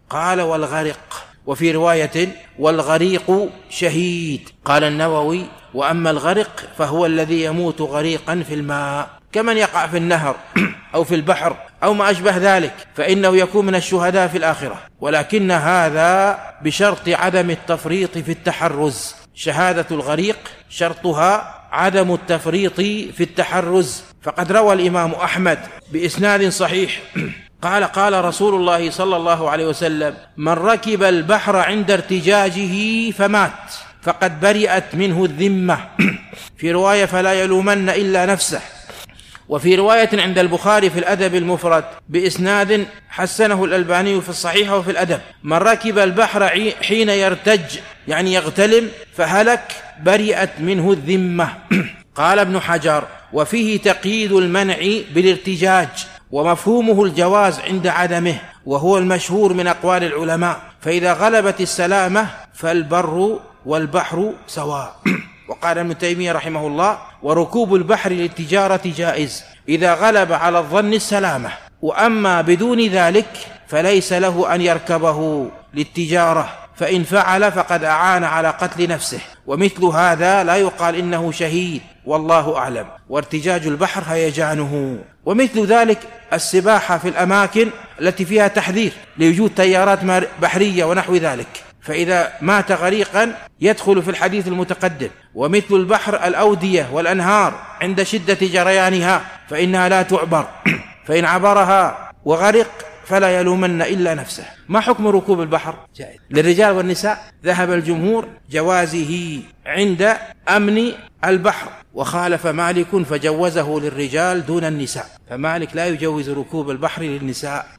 قال والغرق، وفي رواية والغريق شهيد. قال النووي وأما الغرق فهو الذي يموت غريقا في الماء كمن يقع في النهر أو في البحر أو ما أشبه ذلك، فإنه يكون من الشهداء في الآخرة، ولكن هذا بشرط عدم التفريط في التحرز. شهادة الغريق شرطها عدم التفريط في التحرز. فقد روى الإمام أحمد بإسناد صحيح قال قال رسول الله صلى الله عليه وسلم من ركب البحر عند ارتجاجه فمات فقد برئت منه الذمة. في رواية فلا يلومن إلا نفسه. وفي رواية عند البخاري في الأدب المفرد بإسناد حسنه الألباني في الصحيح وفي الأدب من ركب البحر حين يرتج يعني يغتلم فهلك برئت منه الذمة. قال ابن حجر وفيه تقييد المنع بالارتجاج، ومفهومه الجواز عند عدمه، وهو المشهور من أقوال العلماء، فإذا غلبت السلامة فالبر والبحر سواء. وقال ابن تيمية رحمه الله وركوب البحر للتجارة جائز إذا غلب على الظن السلامة، وأما بدون ذلك فليس له أن يركبه للتجارة، فإن فعل فقد أعان على قتل نفسه، ومثل هذا لا يقال إنه شهيد والله أعلم. وارتجاج البحر هيجانه. ومثل ذلك السباحة في الأماكن التي فيها تحذير لوجود تيارات بحرية ونحو ذلك، فإذا مات غريقا يدخل في الحديث المتقدم. ومثل البحر الأودية والأنهار عند شدة جريانها فإنها لا تعبر، فإن عبرها وغرق فلا يلومن إلا نفسه. ما حكم ركوب البحر؟ جائز للرجال والنساء. ذهب الجمهور جوازه عند أمن البحر، وخالف مالك فجوزه للرجال دون النساء، فمالك لا يجوز ركوب البحر للنساء.